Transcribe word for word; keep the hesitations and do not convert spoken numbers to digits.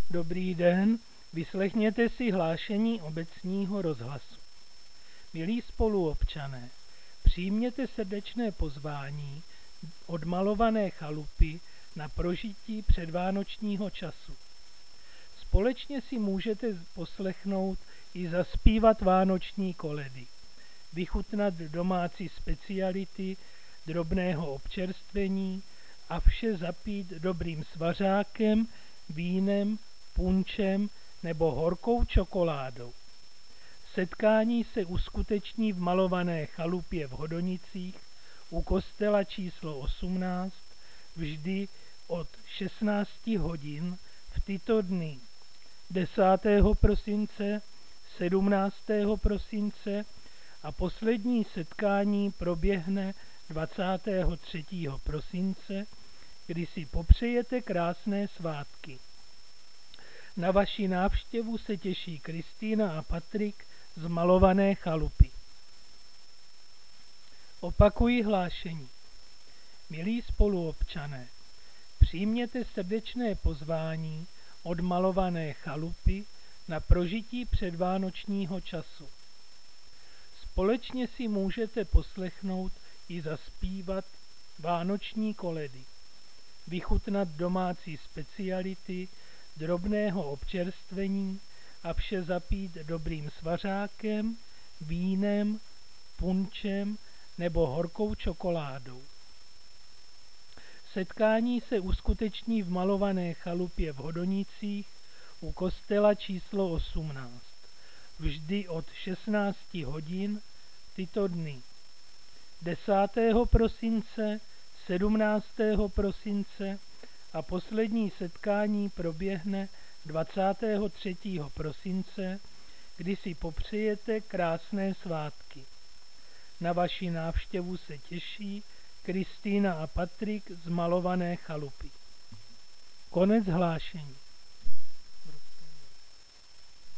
Dobrý den, vyslechněte si hlášení obecního rozhlasu. Milí spoluobčané, přijměte srdečné pozvání od malované chalupy na prožití předvánočního času. Společně si můžete poslechnout i zaspívat vánoční koledy, vychutnat domácí speciality, drobného občerstvení a vše zapít dobrým svařákem, vínem, punčem nebo horkou čokoládou. Setkání se uskuteční v malované chalupě v Hodonicích u kostela číslo osmnáct vždy od šestnácti hodin v tyto dny desátého prosince, sedmnáctého prosince a poslední setkání proběhne dvacátého třetího prosince, kdy si popřejete krásné svátky. Na vaši návštěvu se těší Kristýna a Patrik z malované chalupy. Opakuji hlášení. Milí spoluobčané, přijměte srdečné pozvání od malované chalupy na prožití předvánočního času. Společně si můžete poslechnout i zaspívat vánoční koledy, vychutnat domácí speciality, drobného občerstvení a vše zapít dobrým svařákem, vínem, punčem nebo horkou čokoládou. Setkání se uskuteční v malované chalupě v Hodonicích u kostela číslo osmnáct vždy od šestnácti hodin tyto dny desátého prosince, sedmnáctého prosince a poslední setkání proběhne dvacátého třetího prosince, kdy si popřejete krásné svátky. Na vaši návštěvu se těší Kristýna a Patrik z malované chalupy. Konec hlášení.